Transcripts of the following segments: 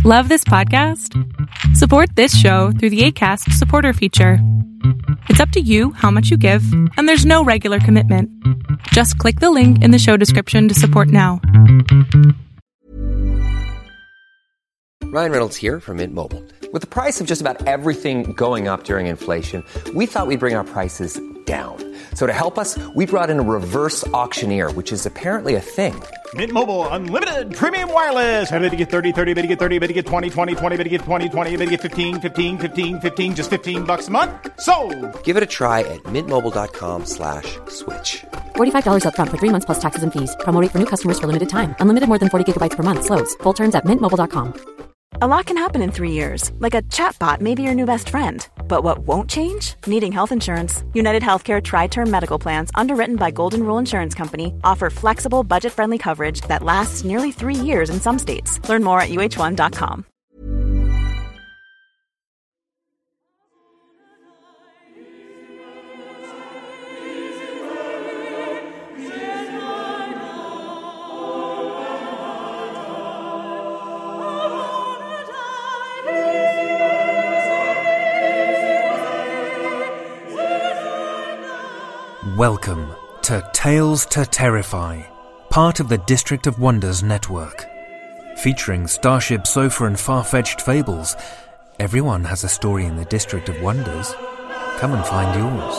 Love this podcast? Support this show through the Acast supporter feature. It's up to you how much you give, and there's no regular commitment. Just click the link in the show description to support now. Ryan Reynolds here from Mint Mobile. With the price of just about everything going up during inflation, we thought we'd bring our prices down. So to help us, we brought in a reverse auctioneer, which is apparently a thing. Mint Mobile Unlimited Premium Wireless. How to get 30, 30, how to get 30, how to get 20, 20, 20, how to get 20, 20, how to get 15, 15, 15, 15, just $15 a month? Sold! Give it a try at mintmobile.com/switch. $45 up front for 3 months plus taxes and fees. Promo rate for new customers for limited time. Unlimited more than 40 gigabytes per month. Slows full terms at mintmobile.com. A lot can happen in 3 years, like a chatbot may be your new best friend. But what won't change? Needing health insurance. United Healthcare Tri-Term Medical Plans, underwritten by Golden Rule Insurance Company, offer flexible, budget-friendly coverage that lasts nearly 3 years in some states. Learn more at uh1.com. Welcome to Tales to Terrify, part of the District of Wonders network. Featuring Starship Sofa and far-fetched fables, everyone has a story in the District of Wonders. Come and find yours.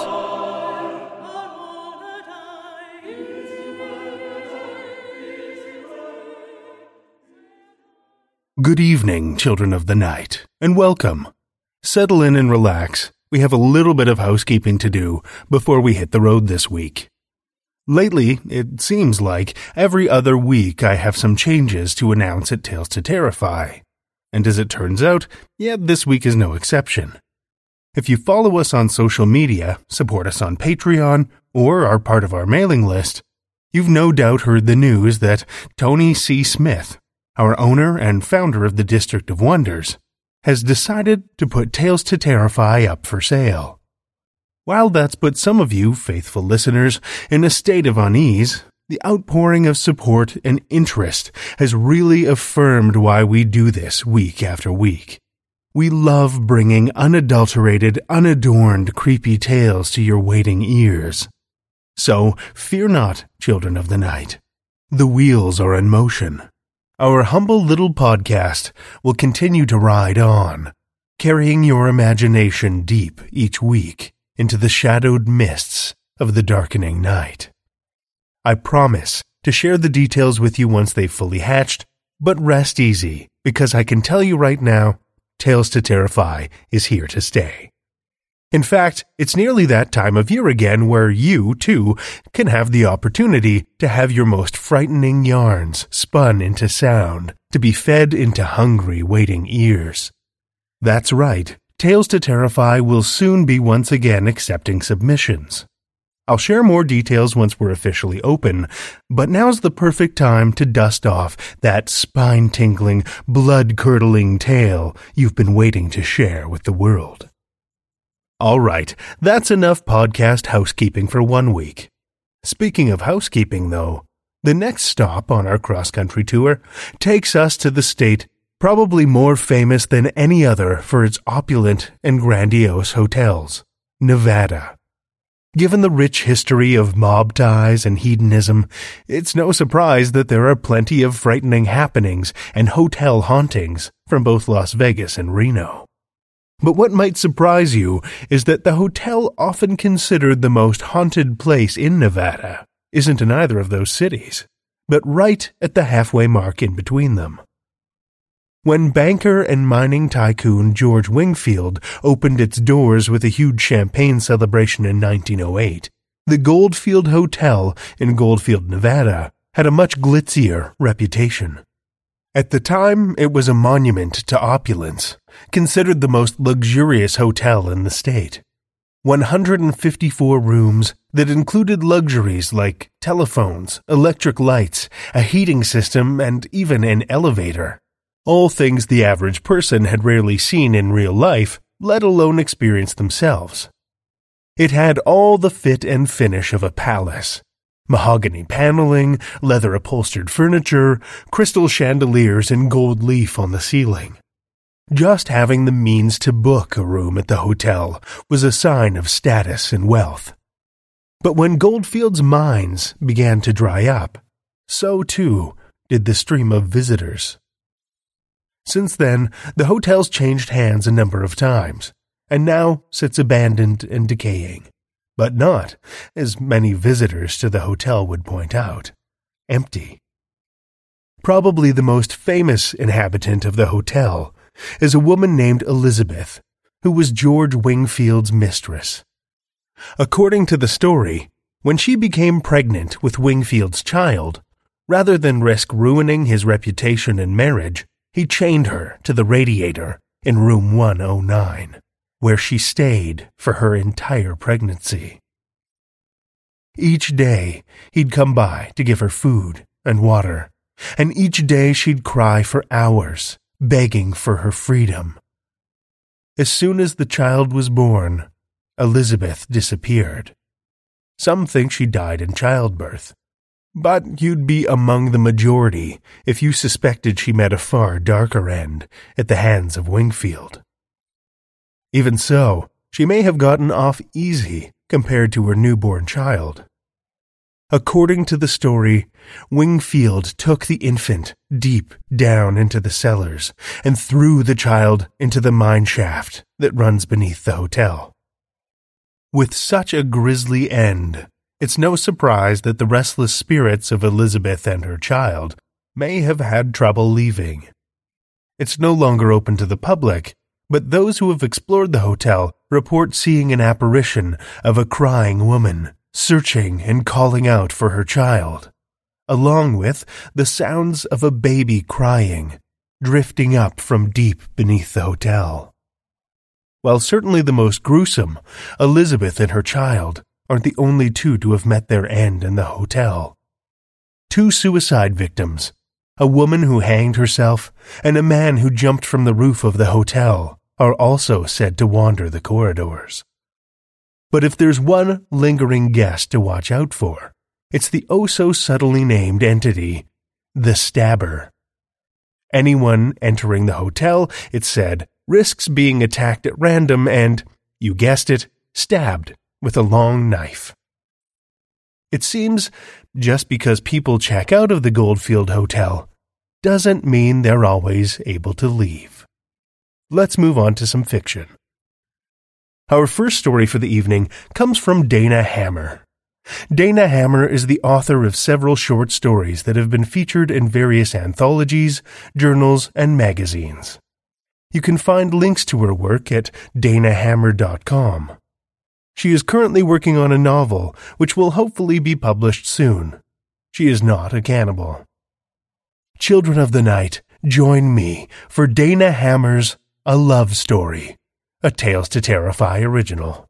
Good evening, children of the night, and welcome. Settle in and relax. We have a little bit of housekeeping to do before we hit the road this week. Lately, it seems like every other week I have some changes to announce at Tales to Terrify. And as it turns out, this week is no exception. If you follow us on social media, support us on Patreon, or are part of our mailing list, you've no doubt heard the news that Tony C. Smith, our owner and founder of the District of Wonders, has decided to put Tales to Terrify up for sale. While that's put some of you faithful listeners in a state of unease, the outpouring of support and interest has really affirmed why we do this week after week. We love bringing unadulterated, unadorned, creepy tales to your waiting ears. So, fear not, children of the night. The wheels are in motion. Our humble little podcast will continue to ride on, carrying your imagination deep each week into the shadowed mists of the darkening night. I promise to share the details with you once they've fully hatched, but rest easy, because I can tell you right now, Tales to Terrify is here to stay. In fact, it's nearly that time of year again where you, too, can have the opportunity to have your most frightening yarns spun into sound, to be fed into hungry, waiting ears. That's right, Tales to Terrify will soon be once again accepting submissions. I'll share more details once we're officially open, but now's the perfect time to dust off that spine-tingling, blood-curdling tale you've been waiting to share with the world. All right, that's enough podcast housekeeping for 1 week. Speaking of housekeeping, though, the next stop on our cross-country tour takes us to the state probably more famous than any other for its opulent and grandiose hotels, Nevada. Given the rich history of mob ties and hedonism, it's no surprise that there are plenty of frightening happenings and hotel hauntings from both Las Vegas and Reno. But what might surprise you is that the hotel often considered the most haunted place in Nevada isn't in either of those cities, but right at the halfway mark in between them. When banker and mining tycoon George Wingfield opened its doors with a huge champagne celebration in 1908, the Goldfield Hotel in Goldfield, Nevada, had a much glitzier reputation. At the time, it was a monument to opulence, considered the most luxurious hotel in the state. 154 rooms that included luxuries like telephones, electric lights, a heating system, and even an elevator. All things the average person had rarely seen in real life, let alone experienced themselves. It had all the fit and finish of a palace. mahogany paneling, leather-upholstered furniture, crystal chandeliers, and gold leaf on the ceiling. Just having the means to book a room at the hotel was a sign of status and wealth. But when Goldfield's mines began to dry up, so too did the stream of visitors. Since then, the hotel's changed hands a number of times, and now sits abandoned and decaying, but not, as many visitors to the hotel would point out, empty. Probably the most famous inhabitant of the hotel is a woman named Elizabeth, who was George Wingfield's mistress. According to the story, when she became pregnant with Wingfield's child, rather than risk ruining his reputation and marriage, he chained her to the radiator in room 109, where she stayed for her entire pregnancy. Each day, he'd come by to give her food and water, and each day she'd cry for hours, begging for her freedom. As soon as the child was born, Elizabeth disappeared. Some think she died in childbirth, but you'd be among the majority if you suspected she met a far darker end at the hands of Wingfield. Even so, she may have gotten off easy compared to her newborn child. According to the story, Wingfield took the infant deep down into the cellars and threw the child into the mine shaft that runs beneath the hotel. With such a grisly end, it's no surprise that the restless spirits of Elizabeth and her child may have had trouble leaving. It's no longer open to the public, but those who have explored the hotel report seeing an apparition of a crying woman, searching and calling out for her child, along with the sounds of a baby crying, drifting up from deep beneath the hotel. While certainly the most gruesome, Elizabeth and her child aren't the only two to have met their end in the hotel. 2 suicide victims, a woman who hanged herself and a man who jumped from the roof of the hotel, are also said to wander the corridors. But if there's one lingering guest to watch out for, it's the oh-so-subtly named entity, the Stabber. Anyone entering the hotel, it's said, risks being attacked at random and, you guessed it, stabbed with a long knife. It seems just because people check out of the Goldfield Hotel doesn't mean they're always able to leave. Let's move on to some fiction. Our first story for the evening comes from Dana Hammer. Dana Hammer is the author of several short stories that have been featured in various anthologies, journals, and magazines. You can find links to her work at danahammer.com. She is currently working on a novel, which will hopefully be published soon. She is not a cannibal. Children of the Night, join me for Dana Hammer's A Love Story, a Tales to Terrify original.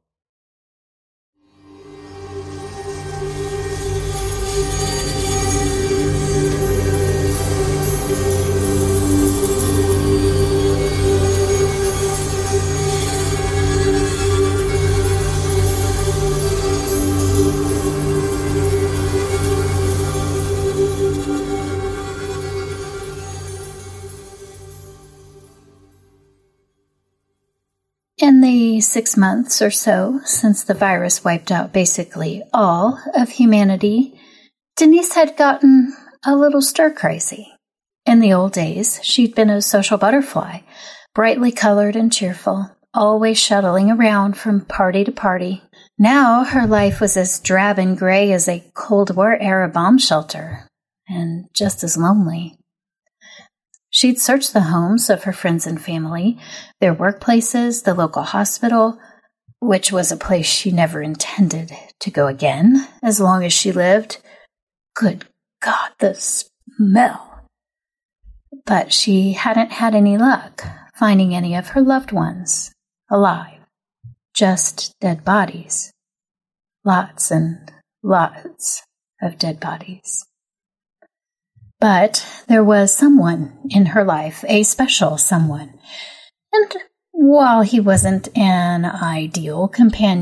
In the 6 months or so since the virus wiped out basically all of humanity, Denise had gotten a little stir-crazy. In the old days, she'd been a social butterfly, brightly colored and cheerful, always shuttling around from party to party. Now her life was as drab and gray as a Cold War-era bomb shelter, and just as lonely. She'd searched the homes of her friends and family, their workplaces, the local hospital, which was a place she never intended to go again as long as she lived. Good God, the smell! But she hadn't had any luck finding any of her loved ones alive, just dead bodies. Lots and lots of dead bodies. But there was someone in her life, a special someone. And while he wasn't an ideal companion,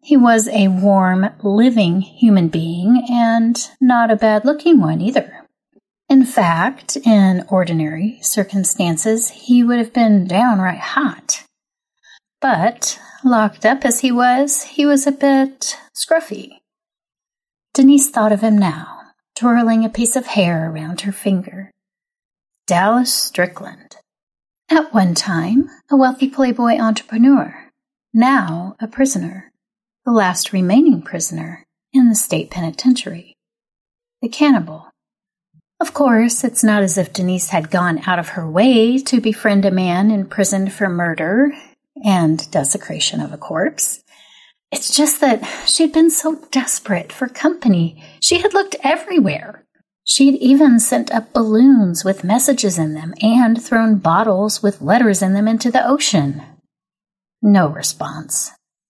He was a warm, living human being, and not a bad-looking one either. In fact, in ordinary circumstances, he would have been downright hot. But, locked up as he was a bit scruffy. Denise thought of him now, twirling a piece of hair around her finger. Dallas Strickland. At one time, a wealthy playboy entrepreneur. Now a prisoner. The last remaining prisoner in the state penitentiary. The cannibal. Of course, it's not as if Denise had gone out of her way to befriend a man imprisoned for murder and desecration of a corpse. It's just that she'd been so desperate for company. She had looked everywhere. She'd even sent up balloons with messages in them and thrown bottles with letters in them into the ocean. No response.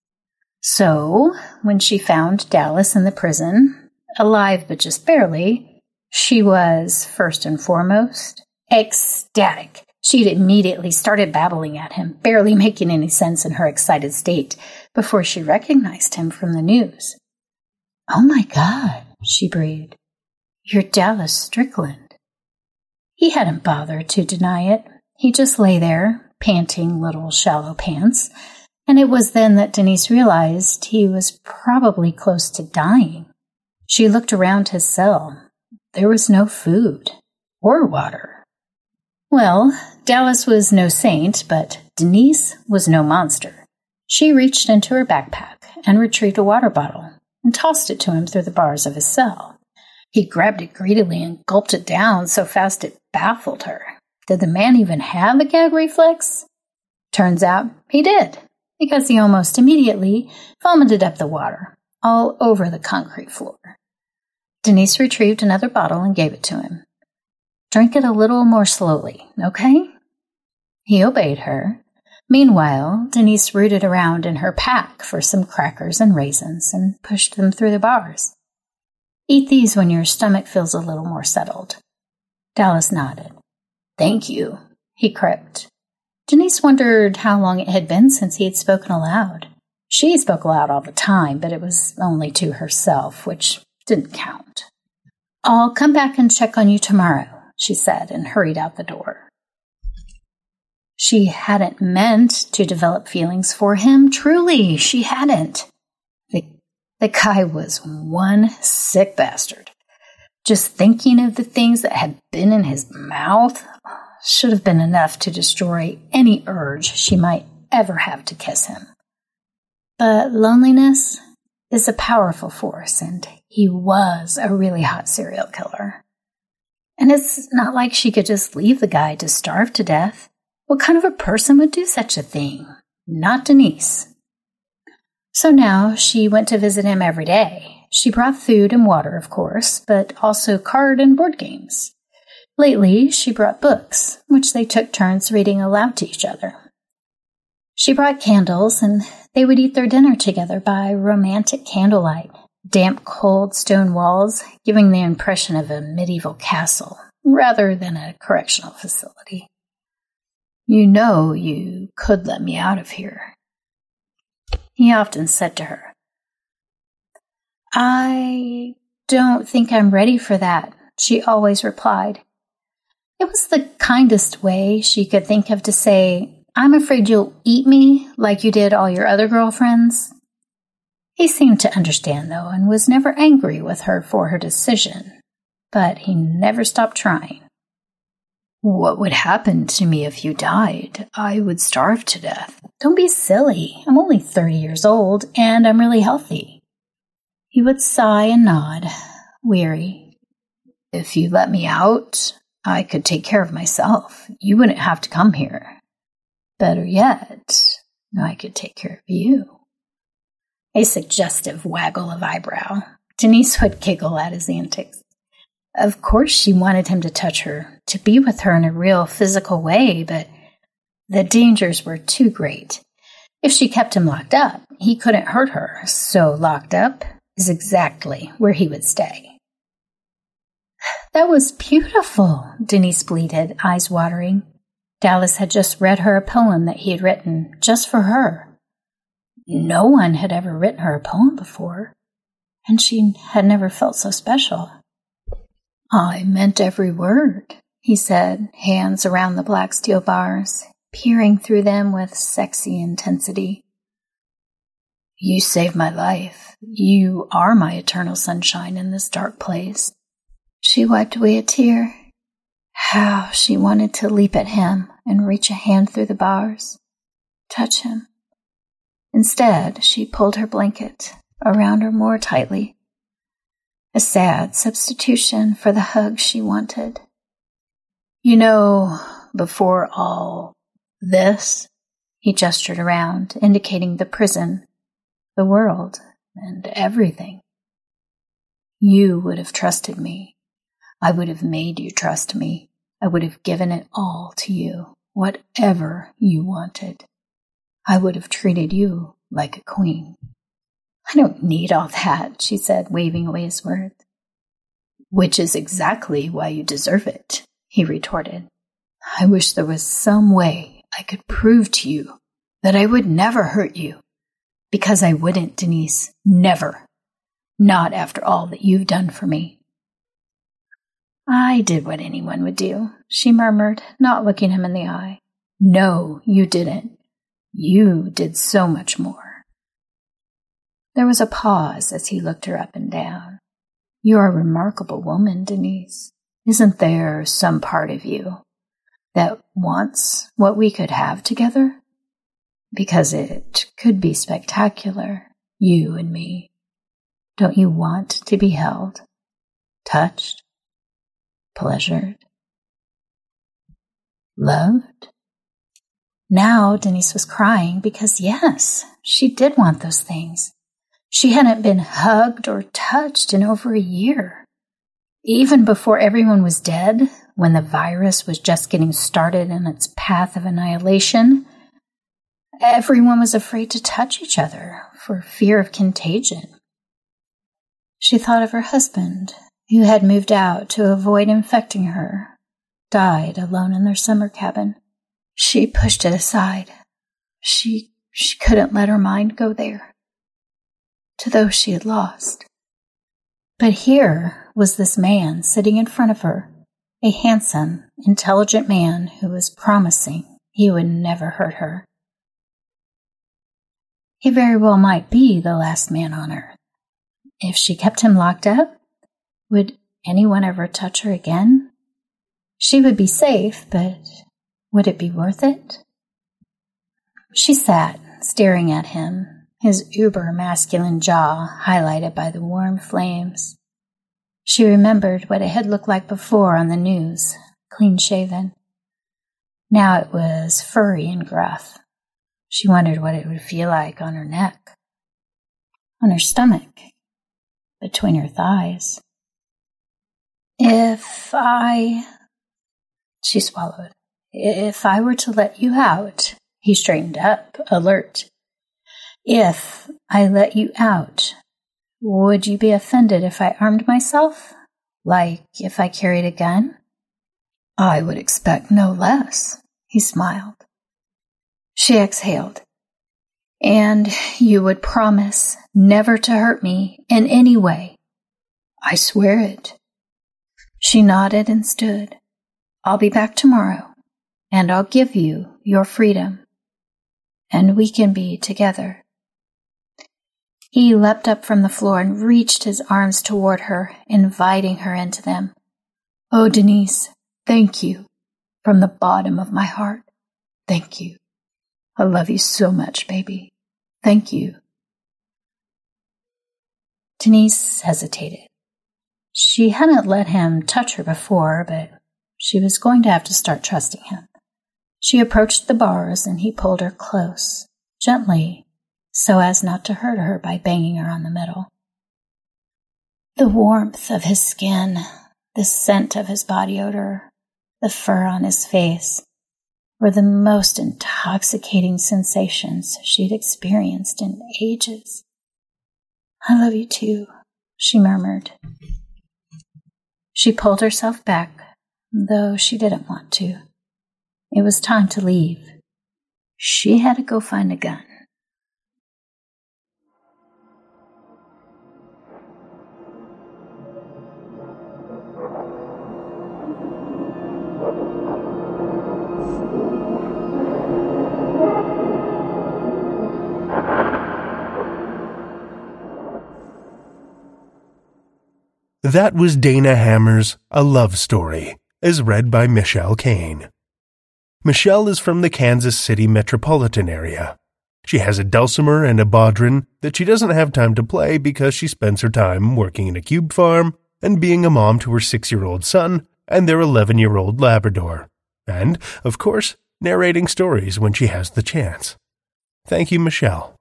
So, when she found Dallas in the prison, alive but just barely, she was, first and foremost, ecstatic. She'd immediately started babbling at him, barely making any sense in her excited state, before she recognized him from the news. "Oh my God," she breathed. "You're Dallas Strickland." He hadn't bothered to deny it. He just lay there, panting little shallow pants, and it was then that Denise realized he was probably close to dying. She looked around his cell. There was no food or water. Well, Dallas was no saint, but Denise was no monster. She reached into her backpack and retrieved a water bottle and tossed it to him through the bars of his cell. He grabbed it greedily and gulped it down so fast it baffled her. Did the man even have a gag reflex? Turns out he did, because he almost immediately vomited up the water all over the concrete floor. Denise retrieved another bottle and gave it to him. "Drink it a little more slowly, okay?" He obeyed her. Meanwhile, Denise rooted around in her pack for some crackers and raisins and pushed them through the bars. "Eat these when your stomach feels a little more settled." Dallas nodded. "Thank you," he crept. Denise wondered how long it had been since he had spoken aloud. She spoke aloud all the time, but it was only to herself, which didn't count. "I'll come back and check on you tomorrow," she said, and hurried out the door. She hadn't meant to develop feelings for him. Truly, she hadn't. The guy was one sick bastard. Just thinking of the things that had been in his mouth should have been enough to destroy any urge she might ever have to kiss him. But loneliness is a powerful force, and he was a really hot serial killer. And it's not like she could just leave the guy to starve to death. What kind of a person would do such a thing? Not Denise. So now she went to visit him every day. She brought food and water, of course, but also card and board games. Lately, she brought books, which they took turns reading aloud to each other. She brought candles, and they would eat their dinner together by romantic candlelight, damp, cold stone walls giving the impression of a medieval castle rather than a correctional facility. "You know you could let me out of here," he often said to her. "I don't think I'm ready for that," she always replied. It was the kindest way she could think of to say, "I'm afraid you'll eat me like you did all your other girlfriends." He seemed to understand, though, and was never angry with her for her decision. But he never stopped trying. "What would happen to me if you died? I would starve to death." "Don't be silly. I'm only 30 years old, and I'm really healthy." He would sigh and nod, weary. "If you let me out, I could take care of myself. You wouldn't have to come here. Better yet, I could take care of you." A suggestive waggle of eyebrow. Denise would giggle at his antics. Of course she wanted him to touch her, to be with her in a real physical way, but the dangers were too great. If she kept him locked up, he couldn't hurt her, so locked up is exactly where he would stay. "That was beautiful," Denise bleated, eyes watering. Dallas had just read her a poem that he had written just for her. No one had ever written her a poem before, and she had never felt so special. I meant every word, he said, hands around the black steel bars, peering through them with sexy intensity. You saved my life. You are my eternal sunshine in this dark place. She wiped away a tear. How she wanted to leap at him and reach a hand through the bars, touch him. Instead, she pulled her blanket around her more tightly, a sad substitution for the hug she wanted. You know, before all this, he gestured around, indicating the prison, the world, and everything. You would have trusted me. I would have made you trust me. I would have given it all to you, whatever you wanted. I would have treated you like a queen. I don't need all that, she said, waving away his words. Which is exactly why you deserve it, he retorted. I wish there was some way I could prove to you that I would never hurt you. Because I wouldn't, Denise. Never. Not after all that you've done for me. I did what anyone would do, she murmured, not looking him in the eye. No, you didn't. You did so much more. There was a pause as he looked her up and down. You're a remarkable woman, Denise. Isn't there some part of you that wants what we could have together? Because it could be spectacular, you and me. Don't you want to be held, touched, pleasured, loved? Now Denise was crying because, yes, she did want those things. She hadn't been hugged or touched in over a year. Even before everyone was dead, when the virus was just getting started in its path of annihilation, everyone was afraid to touch each other for fear of contagion. She thought of her husband, who had moved out to avoid infecting her, died alone in their summer cabin. She pushed it aside. She couldn't let her mind go there, to those she had lost. But here was this man sitting in front of her, a handsome, intelligent man who was promising he would never hurt her. He very well might be the last man on earth. If she kept him locked up, would anyone ever touch her again? She would be safe, but would it be worth it? She sat, staring at him, his uber-masculine jaw highlighted by the warm flames. She remembered what it had looked like before on the news, clean-shaven. Now it was furry and gruff. She wondered what it would feel like on her neck, on her stomach, between her thighs. She swallowed. If I were to let you out, he straightened up, alert. If I let you out, would you be offended if I armed myself? Like if I carried a gun? I would expect no less, he smiled. She exhaled. And you would promise never to hurt me in any way? I swear it. She nodded and stood. I'll be back tomorrow, and I'll give you your freedom, and we can be together. He leapt up from the floor and reached his arms toward her, inviting her into them. Oh, Denise, thank you. From the bottom of my heart, thank you. I love you so much, baby. Thank you. Denise hesitated. She hadn't let him touch her before, but she was going to have to start trusting him. She approached the bars and he pulled her close, gently, so as not to hurt her by banging her on the middle. The warmth of his skin, the scent of his body odor, the fur on his face were the most intoxicating sensations she'd experienced in ages. I love you too, she murmured. She pulled herself back, though she didn't want to. It was time to leave. She had to go find a gun. That was Dana Hammer's A Love Story, as read by Michelle Kane. Michelle is from the Kansas City metropolitan area. She has a dulcimer and a bodhrán that she doesn't have time to play because she spends her time working in a cube farm and being a mom to her 6-year-old son and their 11-year-old Labrador. And, of course, narrating stories when she has the chance. Thank you, Michelle.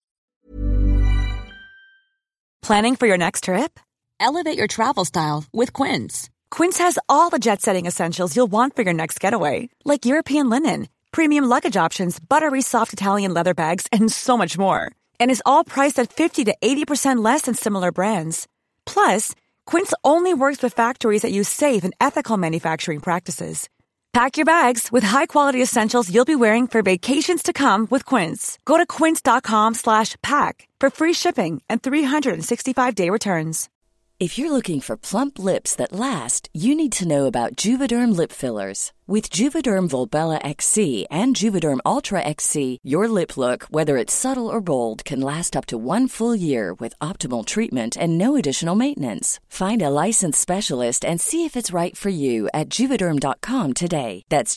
Planning for your next trip? Elevate your travel style with Quince. Quince has all the jet-setting essentials you'll want for your next getaway, like European linen, premium luggage options, buttery soft Italian leather bags, and so much more. And is all priced at 50 to 80% less than similar brands. Plus, Quince only works with factories that use safe and ethical manufacturing practices. Pack your bags with high-quality essentials you'll be wearing for vacations to come with Quince. Go to quince.com/pack for free shipping and 365-day returns. If you're looking for plump lips that last, you need to know about Juvederm lip fillers. With Juvederm Volbella XC and Juvederm Ultra XC, your lip look, whether it's subtle or bold, can last up to 1 full year with optimal treatment and no additional maintenance. Find a licensed specialist and see if it's right for you at Juvederm.com today. That's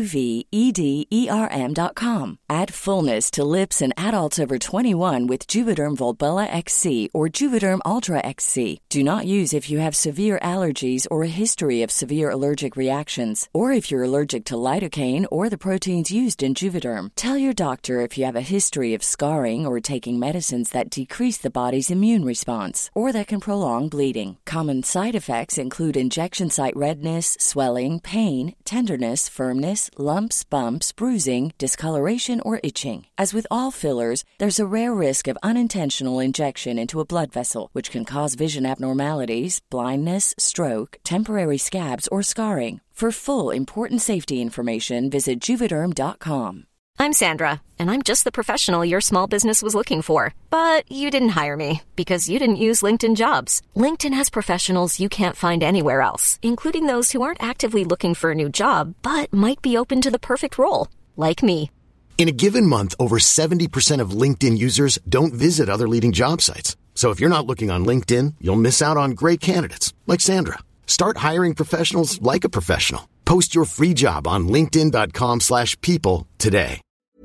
JUVEDERM.com. Add fullness to lips in adults over 21 with Juvederm Volbella XC or Juvederm Ultra XC. Do not use if you have severe allergies or a history of severe allergic reactions, or if you're allergic to lidocaine or the proteins used in Juvederm. Tell your doctor if you have a history of scarring or taking medicines that decrease the body's immune response or that can prolong bleeding. Common side effects include injection site redness, swelling, pain, tenderness, firmness, lumps, bumps, bruising, discoloration, or itching. As with all fillers, there's a rare risk of unintentional injection into a blood vessel, which can cause vision abnormalities, blindness, stroke, temporary scabs, or scarring. For full, important safety information, visit Juvederm.com. I'm Sandra, and I'm just the professional your small business was looking for. But you didn't hire me because you didn't use LinkedIn Jobs. LinkedIn has professionals you can't find anywhere else, including those who aren't actively looking for a new job, but might be open to the perfect role, like me. In a given month, over 70% of LinkedIn users don't visit other leading job sites. So if you're not looking on LinkedIn, you'll miss out on great candidates like Sandra. Start hiring professionals like a professional. Post your free job on linkedin.com/people today.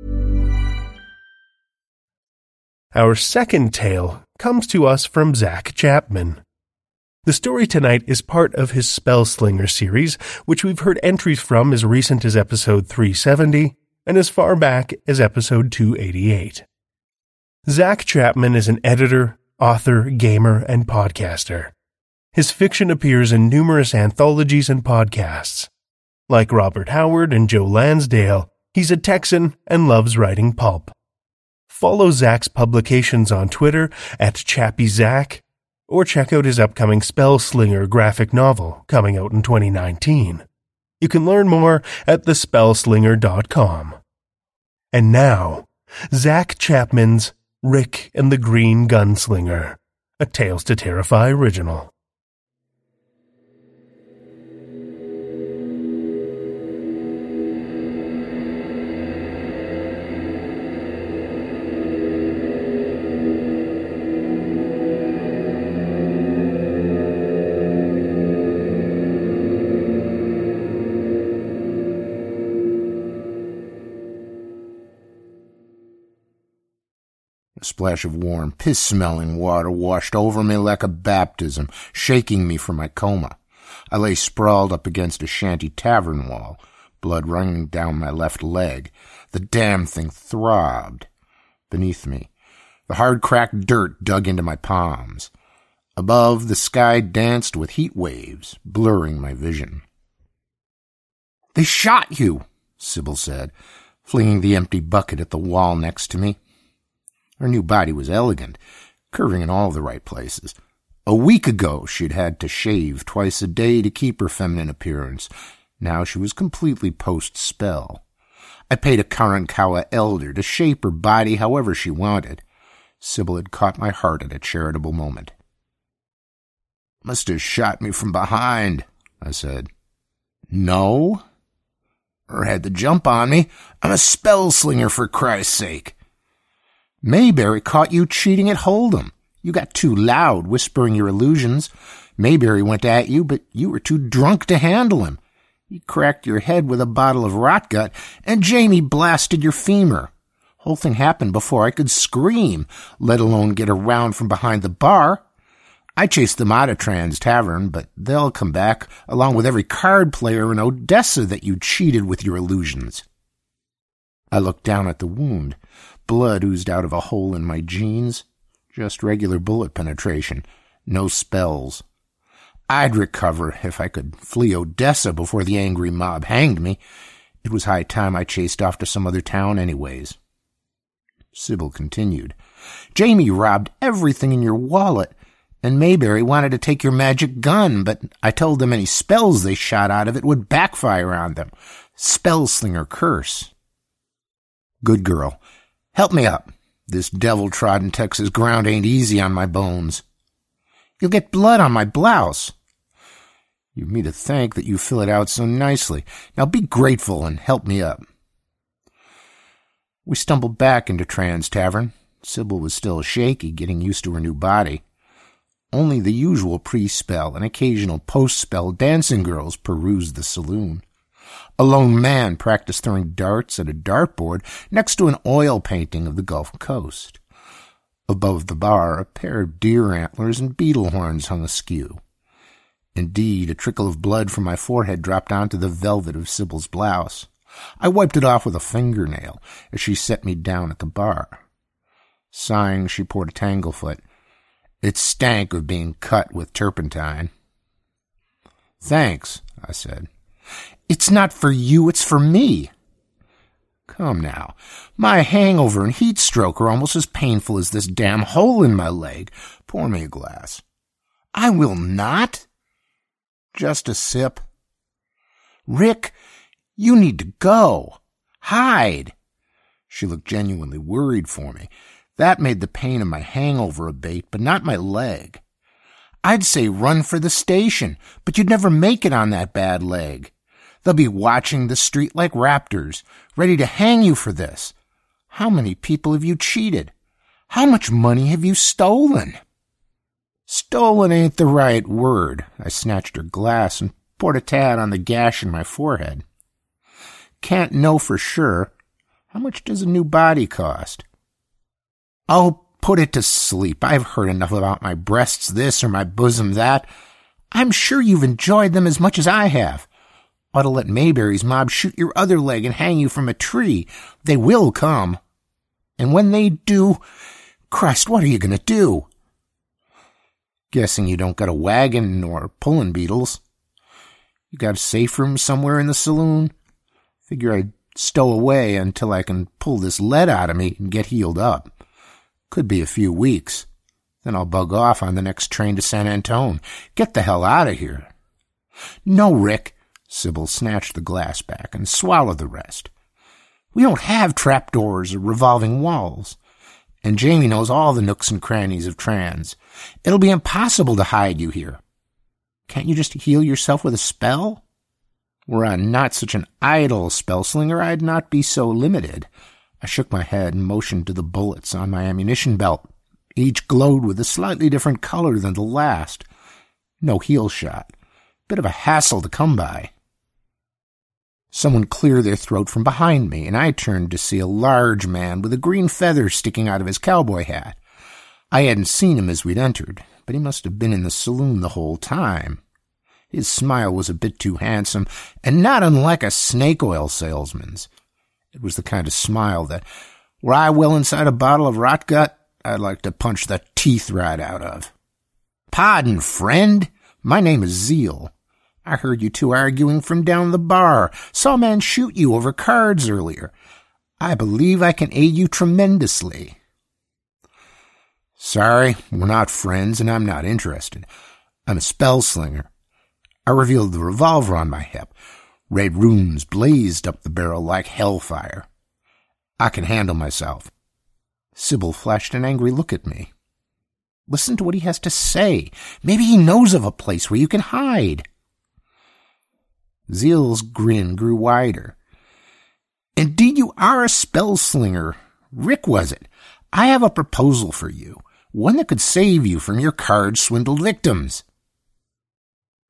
Our second tale comes to us from Zach Chapman. The story tonight is part of his Spellslinger series, which we've heard entries from as recent as episode 370 and as far back as episode 288. Zach Chapman is an editor, author, gamer, and podcaster. His fiction appears in numerous anthologies and podcasts. Like Robert Howard and Joe Lansdale, he's a Texan and loves writing pulp. Follow Zach's publications on Twitter at ChappyZach, or check out his upcoming Spellslinger graphic novel coming out in 2019. You can learn more at thespellslinger.com. And now, Zach Chapman's Rick and the Green Gunslinger, a Tales to Terrify original. A splash of warm, piss-smelling water washed over me like a baptism, shaking me from my coma. I lay sprawled up against a shanty tavern wall, blood running down my left leg. The damn thing throbbed. Beneath me, the hard, cracked dirt dug into my palms. Above, the sky danced with heat waves, blurring my vision. "They shot you," Sybil said, flinging the empty bucket at the wall next to me. Her new body was elegant, curving in all the right places. A week ago, she'd had to shave twice a day to keep her feminine appearance. Now she was completely post-spell. I paid a Karankawa elder to shape her body however she wanted. Sybil had caught my heart at a charitable moment. "Must have shot me from behind," I said. "No. Or had the jump on me. I'm a Spellslinger, for Christ's sake." "Mayberry caught you cheating at Hold'em. You got too loud, whispering your illusions. Mayberry went at you, but you were too drunk to handle him. He cracked your head with a bottle of rotgut, and Jamie blasted your femur. Whole thing happened before I could scream, let alone get around from behind the bar. I chased them out of Trans Tavern, but they'll come back, along with every card player in Odessa that you cheated with your illusions. I looked down at the wound. Blood oozed out of a hole in my jeans. Just regular bullet penetration. No spells. I'd recover if I could flee Odessa before the angry mob hanged me. It was high time I chased off to some other town anyways. Sybil continued. Jamie robbed everything in your wallet, and Mayberry wanted to take your magic gun, but I told them any spells they shot out of it would backfire on them. Spellslinger curse. Good girl. Help me up. This devil-trodden Texas ground ain't easy on my bones. You'll get blood on my blouse. You've me to thank that you fill it out so nicely. Now be grateful and help me up. We stumbled back into Trans Tavern. Sybil was still shaky, getting used to her new body. Only the usual pre-spell and occasional post-spell dancing girls perused the saloon. A lone man practiced throwing darts at a dartboard next to an oil painting of the Gulf Coast. Above the bar, a pair of deer antlers and beetle horns hung askew. Indeed, a trickle of blood from my forehead dropped onto the velvet of Sybil's blouse. I wiped it off with a fingernail as she set me down at the bar. Sighing, she poured a Tanglefoot. It stank of being cut with turpentine. Thanks, I said. It's not for you, it's for me. Come now. My hangover and heat stroke are almost as painful as this damn hole in my leg. Pour me a glass. I will not. Just a sip. Rick, you need to go. Hide. She looked genuinely worried for me. That made the pain of my hangover abate, but not my leg. I'd say run for the station, but you'd never make it on that bad leg. They'll be watching the street like raptors, ready to hang you for this. How many people have you cheated? How much money have you stolen? Stolen ain't the right word. I snatched her glass and poured a tad on the gash in my forehead. Can't know for sure. How much does a new body cost? Oh, put it to sleep. I've heard enough about my breasts this or my bosom that. I'm sure you've enjoyed them as much as I have. Ought to let Mayberry's mob shoot your other leg and hang you from a tree. They will come. And when they do, Christ, what are you going to do? Guessing you don't got a wagon nor pulling beetles. You got a safe room somewhere in the saloon? Figure I'd stow away until I can pull this lead out of me and get healed up. Could be a few weeks. Then I'll bug off on the next train to San Antone. Get the hell out of here. No, Rick. Sybil snatched the glass back and swallowed the rest. We don't have trapdoors or revolving walls. And Jamie knows all the nooks and crannies of Trans. It'll be impossible to hide you here. Can't you just heal yourself with a spell? Were I not such an idle spellslinger, I'd not be so limited. I shook my head and motioned to the bullets on my ammunition belt. Each glowed with a slightly different color than the last. No heel shot. Bit of a hassle to come by. Someone cleared their throat from behind me, and I turned to see a large man with a green feather sticking out of his cowboy hat. I hadn't seen him as we'd entered, but he must have been in the saloon the whole time. His smile was a bit too handsome, and not unlike a snake oil salesman's. It was the kind of smile that, were I well inside a bottle of rotgut, I'd like to punch the teeth right out of. Pardon, friend. My name is Zeal. I heard you two arguing from down the bar. Saw a man shoot you over cards earlier. I believe I can aid you tremendously. Sorry, we're not friends, and I'm not interested. I'm a spellslinger. I revealed the revolver on my hip. Red runes blazed up the barrel like hellfire. I can handle myself. Sybil flashed an angry look at me. Listen to what he has to say. Maybe he knows of a place where you can hide. Zeal's grin grew wider. Indeed, you are a spellslinger. Rick was it. I have a proposal for you, one that could save you from your card-swindled victims.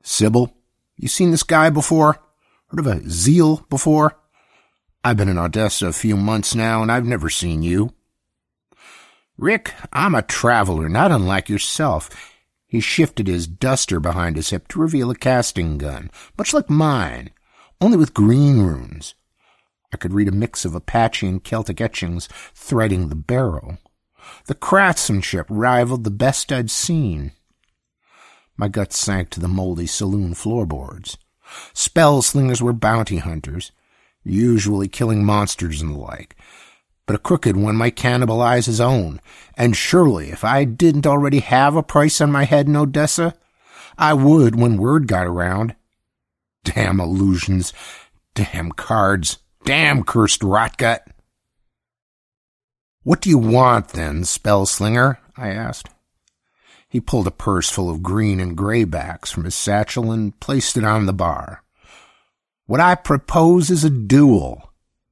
Sybil, you seen this guy before? Heard of a Zeal before? I've been in Odessa a few months now, and I've never seen you. Rick, I'm a traveler, not unlike yourself. He shifted his duster behind his hip to reveal a casting gun, much like mine, only with green runes. I could read a mix of Apache and Celtic etchings threading the barrel. The craftsmanship rivaled the best I'd seen. My guts sank to the moldy saloon floorboards. Spell slingers were bounty hunters, usually killing monsters and the like. But a crooked one might cannibalize his own, and surely if I didn't already have a price on my head in Odessa, I would when word got around. Damn illusions, damn cards, damn cursed rotgut. What do you want then, spell slinger? I asked. He pulled a purse full of green and graybacks from his satchel and placed it on the bar. What I propose is a duel.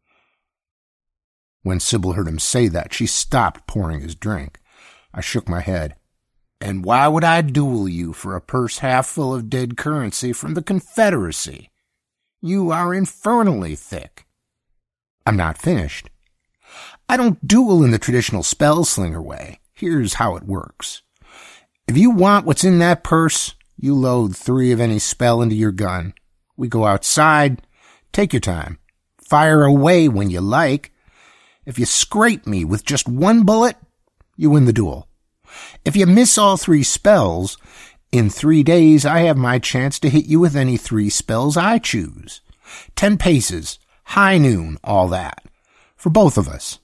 When Sybil heard him say that, she stopped pouring his drink. I shook my head. And why would I duel you for a purse half full of dead currency from the Confederacy? You are infernally thick. I'm not finished. I don't duel in the traditional spell slinger way. Here's how it works. If you want what's in that purse, you load 3 of any spell into your gun. We go outside. Take your time. Fire away when you like. If you scrape me with just 1 bullet, you win the duel. If you miss all 3 spells, in 3 days I have my chance to hit you with any 3 spells I choose. 10 paces, high noon, all that. For both of us.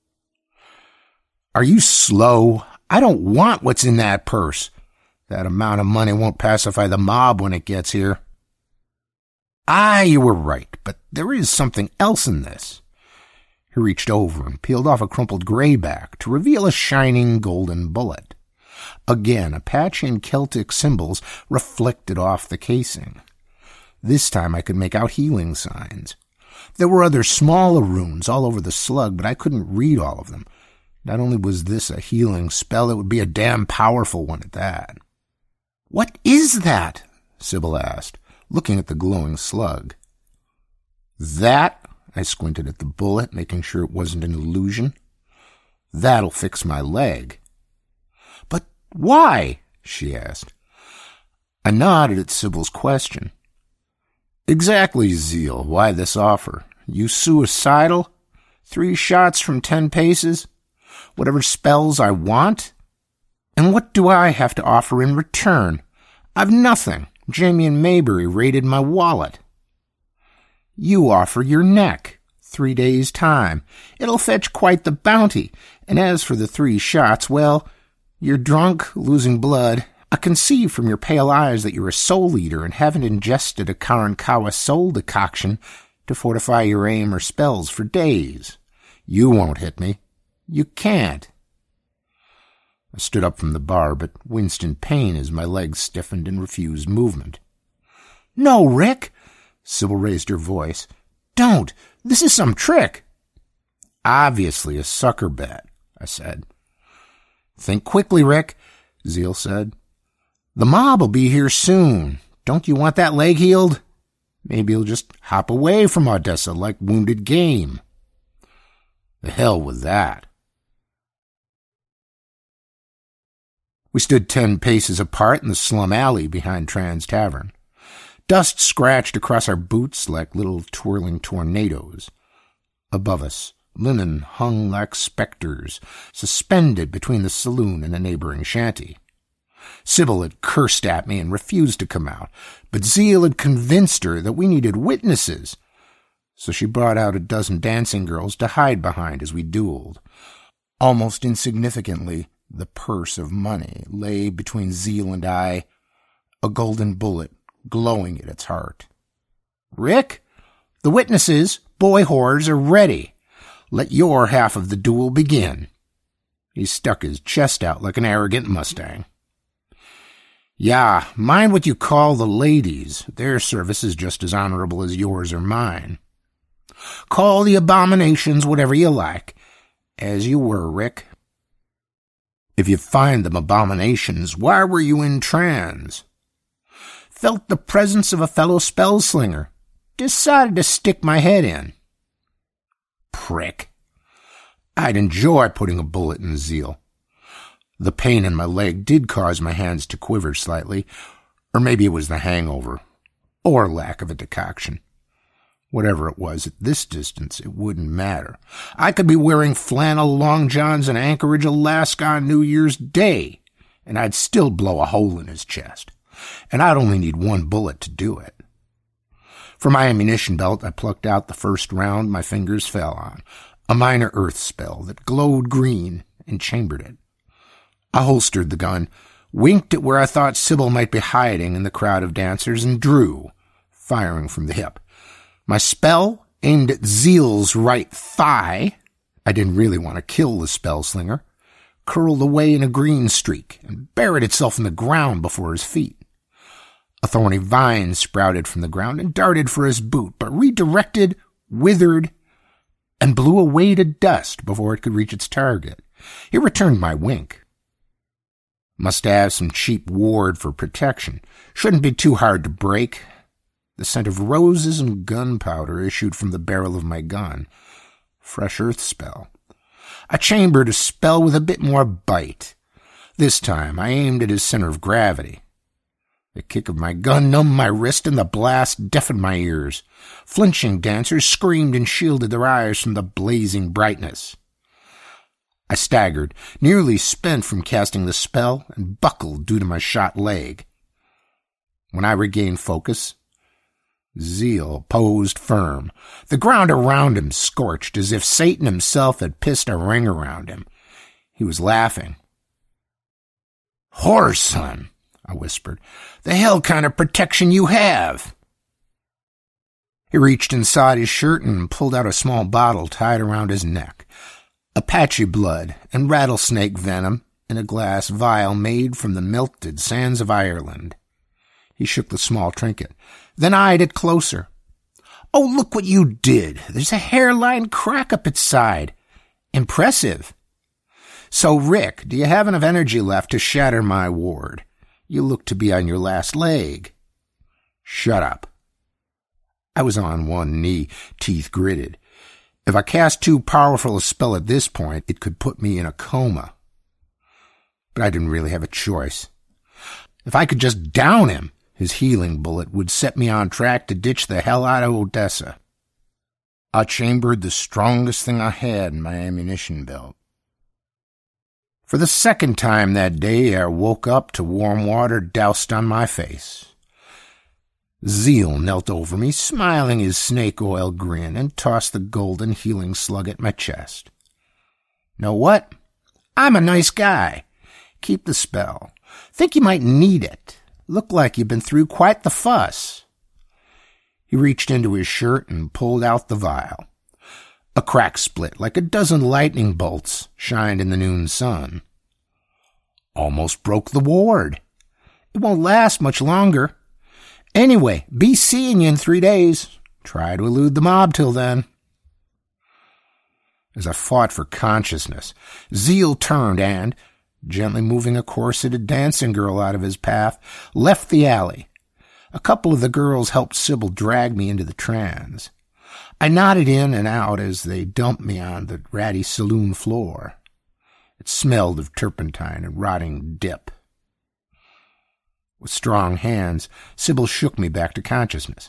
Are you slow? I don't want what's in that purse. That amount of money won't pacify the mob when it gets here. You were right, but there is something else in this. He reached over and peeled off a crumpled grayback to reveal a shining golden bullet. Again, Apache and Celtic symbols reflected off the casing. This time I could make out healing signs. There were other smaller runes all over the slug, but I couldn't read all of them. Not only was this a healing spell, it would be a damn powerful one at that. What is that? Sybil asked, looking at the glowing slug. That? I squinted at the bullet, making sure it wasn't an illusion. That'll fix my leg. But why? She asked. I nodded at Sybil's question. Exactly, Zeal. Why this offer? You suicidal? 3 shots from 10 paces? Whatever spells I want? And what do I have to offer in return? I've nothing. Jamie and Maybury raided my wallet. You offer your neck. 3 days' time. It'll fetch quite the bounty. And as for the 3 shots, well, you're drunk, losing blood. I can see from your pale eyes that you're a soul eater and haven't ingested a Karankawa soul decoction to fortify your aim or spells for days. You won't hit me. You can't. I stood up from the bar, but winced in pain as my legs stiffened and refused movement. No, Rick! Sybil raised her voice. Don't! This is some trick! Obviously a sucker bet, I said. Think quickly, Rick, Zeal said. The mob will be here soon. Don't you want that leg healed? Maybe you'll just hop away from Odessa like wounded game. The hell with that. We stood 10 paces apart in the slum alley behind Tran's Tavern. Dust scratched across our boots like little twirling tornadoes. Above us, linen hung like specters, suspended between the saloon and a neighboring shanty. Sybil had cursed at me and refused to come out, but Zeal had convinced her that we needed witnesses. So she brought out a dozen dancing girls to hide behind as we dueled. Almost insignificantly, the purse of money lay between Zeal and I, a golden bullet glowing at its heart. Rick, the witnesses, boy whores, are ready. Let your half of the duel begin. He stuck his chest out like an arrogant Mustang. Yeah, mind what you call the ladies. Their service is just as honorable as yours or mine. Call the abominations whatever you like. As you were, Rick. If you find them abominations, why were you in trans? felt the presence of a fellow spellslinger. Decided to stick my head in. Prick. I'd enjoy putting a bullet in Zeal. The pain in my leg did cause my hands to quiver slightly, or maybe it was the hangover, or lack of a decoction. Whatever it was, at this distance, it wouldn't matter. I could be wearing flannel long johns in Anchorage, Alaska on New Year's Day, and I'd still blow a hole in his chest. And I'd only need one bullet to do it. From my ammunition belt, I plucked out the first round my fingers fell on, a minor earth spell that glowed green, and chambered it. I holstered the gun, winked at where I thought Sybil might be hiding in the crowd of dancers, and drew, firing from the hip. My spell aimed at Zeal's right thigh. I didn't really want to kill the spellslinger. Curled away in a green streak and buried itself in the ground before his feet. A thorny vine sprouted from the ground and darted for his boot, but redirected, withered, and blew away to dust before it could reach its target. It returned my wink. Must have some cheap ward for protection. Shouldn't be too hard to break. The scent of roses and gunpowder issued from the barrel of my gun. Fresh earth spell. I chambered a spell with a bit more bite. This time I aimed at his center of gravity. The kick of my gun numbed my wrist and the blast deafened my ears. Flinching dancers screamed and shielded their eyes from the blazing brightness. I staggered, nearly spent from casting the spell, and buckled due to my shot leg. When I regained focus, Zeal posed firm. The ground around him scorched as if Satan himself had pissed a ring around him. He was laughing. "Whoreson," I whispered. "The hell kind of protection you have?" He reached inside his shirt and pulled out a small bottle tied around his neck. Apache blood and rattlesnake venom in a glass vial made from the melted sands of Ireland. He shook the small trinket, then eyed it closer. "Oh, look what you did. There's a hairline crack up its side. Impressive. So, Rick, do you have enough energy left to shatter my ward? You look to be on your last leg." "Shut up." I was on one knee, teeth gritted. If I cast too powerful a spell at this point, it could put me in a coma. But I didn't really have a choice. If I could just down him, his healing bullet would set me on track to ditch the hell out of Odessa. I chambered the strongest thing I had in my ammunition belt. For the second time that day, I woke up to warm water doused on my face. Zeal knelt over me, smiling his snake oil grin, and tossed the golden healing slug at my chest. "Know what? I'm a nice guy. Keep the spell. Think you might need it. Look like you've been through quite the fuss." He reached into his shirt and pulled out the vial. A crack split like a dozen lightning bolts shined in the noon sun. "Almost broke the ward. It won't last much longer. Anyway, be seeing you in 3 days. Try to elude the mob till then." As I fought for consciousness, Zeal turned and, gently moving a corseted dancing girl out of his path, left the alley. A couple of the girls helped Sybil drag me into the trans. I nodded in and out as they dumped me on the ratty saloon floor. It smelled of turpentine and rotting dip. With strong hands, Sybil shook me back to consciousness.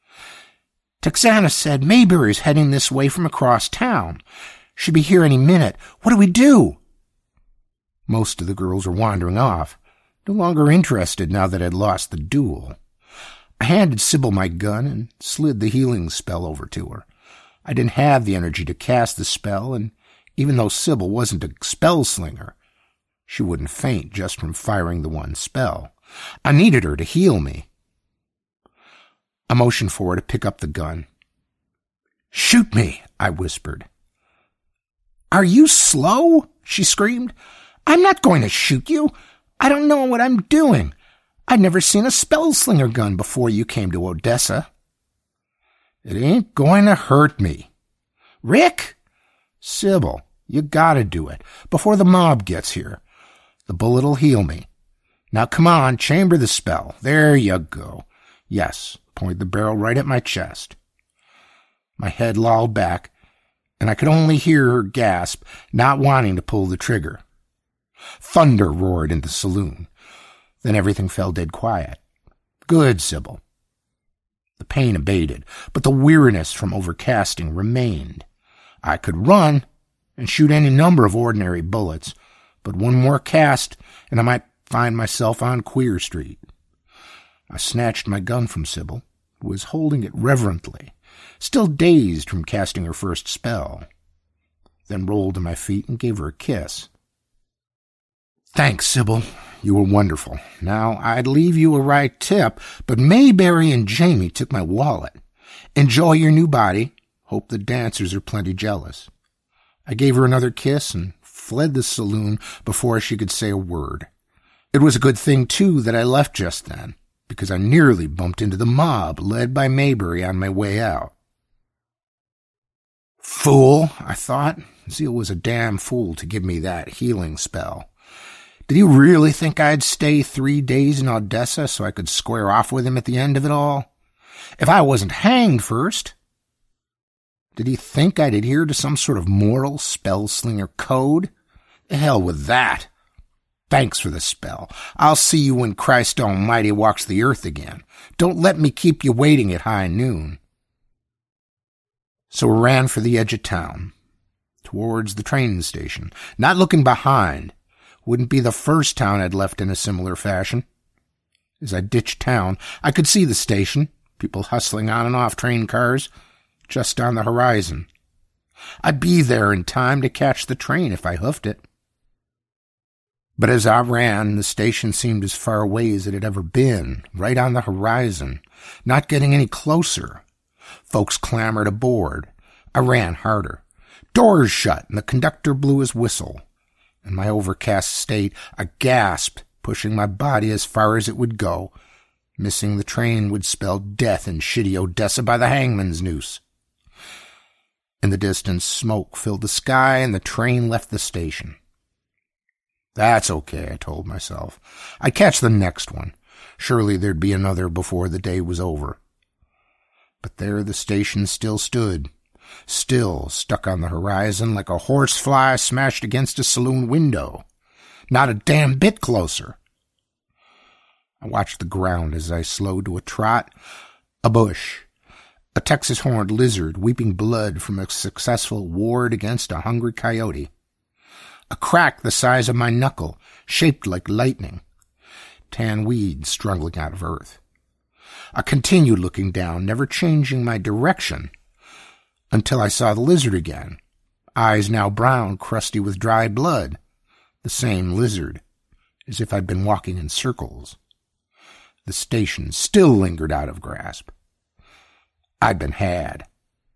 "Texana said Mayberry's heading this way from across town. Should be here any minute. What do we do?" Most of the girls were wandering off, no longer interested now that I'd lost the duel. I handed Sybil my gun and slid the healing spell over to her. I didn't have the energy to cast the spell, and even though Sybil wasn't a spell slinger, she wouldn't faint just from firing the one spell. I needed her to heal me. I motioned for her to pick up the gun. "Shoot me," I whispered. "Are you slow?" she screamed. "I'm not going to shoot you. I don't know what I'm doing. I'd never seen a spellslinger gun before you came to Odessa." "It ain't going to hurt me." "Rick!" "Sybil, you gotta do it before the mob gets here. The bullet'll heal me. Now come on, chamber the spell. There you go. Yes, point the barrel right at my chest. My head lolled back, and I could only hear her gasp, not wanting to pull the trigger. Thunder roared in the saloon. Then everything fell dead quiet. Good, Sybil. The pain abated, but the weariness from overcasting remained. I could run and shoot any number of ordinary bullets, but one more cast and I might find myself on Queer Street. I snatched my gun from Sybil, who was holding it reverently, still dazed from casting her first spell, then rolled to my feet and gave her a kiss. Thanks, Sybil. You were wonderful. Now, I'd leave you a right tip, but Mayberry and Jamie took my wallet. Enjoy your new body. Hope the dancers are plenty jealous. I gave her another kiss and fled the saloon before she could say a word. It was a good thing, too, that I left just then, because I nearly bumped into the mob led by Mayberry on my way out. Fool, I thought. Zeal was a damn fool to give me that healing spell. Did he really think I'd stay 3 days in Odessa so I could square off with him at the end of it all? If I wasn't hanged first? Did he think I'd adhere to some sort of moral spell-slinger code? The hell with that. Thanks for the spell. I'll see you when Christ Almighty walks the earth again. Don't let me keep you waiting at high noon. So I ran for the edge of town, towards the train station, not looking behind. Wouldn't be the first town I'd left in a similar fashion. As I ditched town, I could see the station, people hustling on and off train cars, just on the horizon. I'd be there in time to catch the train if I hoofed it. But as I ran, the station seemed as far away as it had ever been, right on the horizon, not getting any closer. Folks clamored aboard. I ran harder. Doors shut, and the conductor blew his whistle. In my overcast state, I gasped, pushing my body as far as it would go. Missing the train would spell death in shitty Odessa by the hangman's noose. In the distance, smoke filled the sky, and the train left the station. That's okay, I told myself. I'd catch the next one. Surely there'd be another before the day was over. But there the station still stood, still stuck on the horizon like a horsefly smashed against a saloon window. Not a damn bit closer. I watched the ground as I slowed to a trot. A bush. A Texas horned lizard weeping blood from a successful ward against a hungry coyote. A crack the size of my knuckle, shaped like lightning. Tan weeds struggling out of earth. I continued looking down, never changing my direction, until I saw the lizard again. Eyes now brown, crusty with dry blood. The same lizard, as if I'd been walking in circles. The station still lingered out of grasp. I'd been had.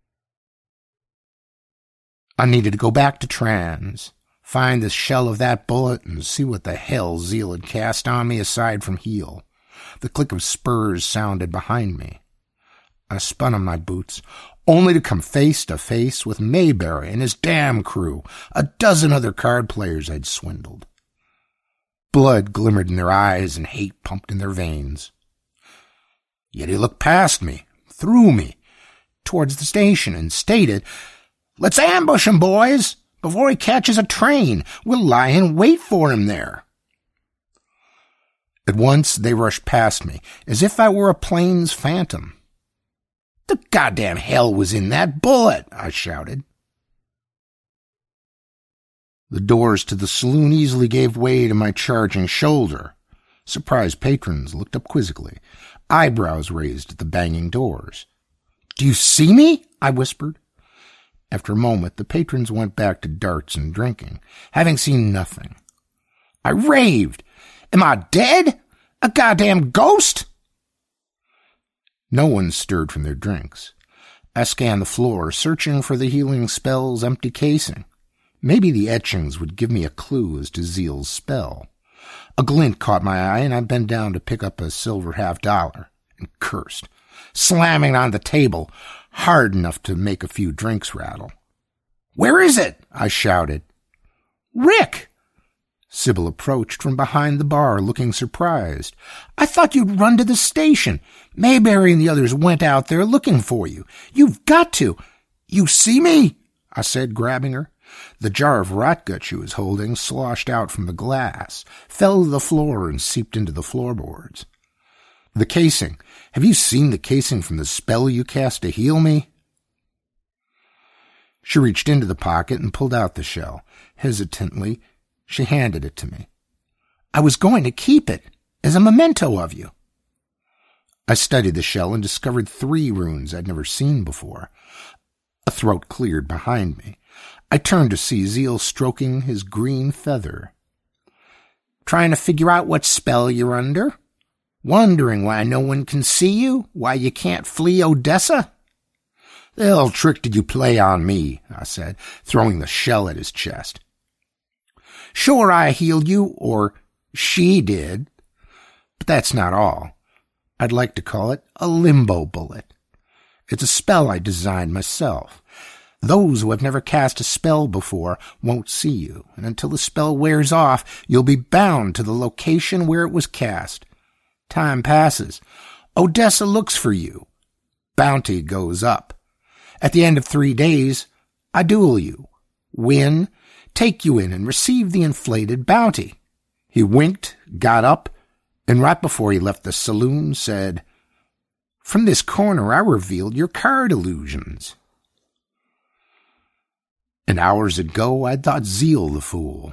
I needed to go back to Trans, find the shell of that bullet, and see what the hell Zeal had cast on me aside from heal. The click of spurs sounded behind me. I spun on my boots, only to come face to face with Mayberry and his damn crew, a dozen other card players I'd swindled. Blood glimmered in their eyes and hate pumped in their veins. Yet he looked past me, through me, towards the station and stated, "Let's ambush him, boys! Before he catches a train, we'll lie in wait for him there." At once they rushed past me, as if I were a plane's phantom. "The goddamn hell was in that bullet!" I shouted. The doors to the saloon easily gave way to my charging shoulder. Surprised patrons looked up quizzically, eyebrows raised at the banging doors. "Do you see me?" I whispered. After a moment, the patrons went back to darts and drinking, having seen nothing. I raved. "Am I dead? A goddamn ghost?" No one stirred from their drinks. I scanned the floor, searching for the healing spell's empty casing. Maybe the etchings would give me a clue as to Zeal's spell. A glint caught my eye, and I bent down to pick up a silver $50 and cursed, slamming it on the table, hard enough to make a few drinks rattle. "Where is it?" I shouted. "Rick! Sybil approached from behind the bar, looking surprised. "I thought you'd run to the station. Mayberry and the others went out there looking for you. You've got to. You see me?" I said, grabbing her. The jar of rotgut she was holding sloshed out from the glass, fell to the floor, and seeped into the floorboards. "The casing. Have you seen the casing from the spell you cast to heal me?" She reached into the pocket and pulled out the shell. Hesitantly, she handed it to me. "I was going to keep it as a memento of you." I studied the shell and discovered 3 runes I'd never seen before. A throat cleared behind me. I turned to see Zeal stroking his green feather. "Trying to figure out what spell you're under? Wondering why no one can see you? Why you can't flee Odessa?" "The hell trick did you play on me?" I said, throwing the shell at his chest. "Sure, I healed you, or she did. But that's not all. I'd like to call it a limbo bullet. It's a spell I designed myself. Those who have never cast a spell before won't see you, and until the spell wears off, you'll be bound to the location where it was cast. Time passes. Odessa looks for you. Bounty goes up. At the end of 3 days, I duel you, win, take you in, and receive the inflated bounty." He winked, got up, and right before he left the saloon said, "From this corner I revealed your card illusions." And hours ago I'd thought Zeal the fool.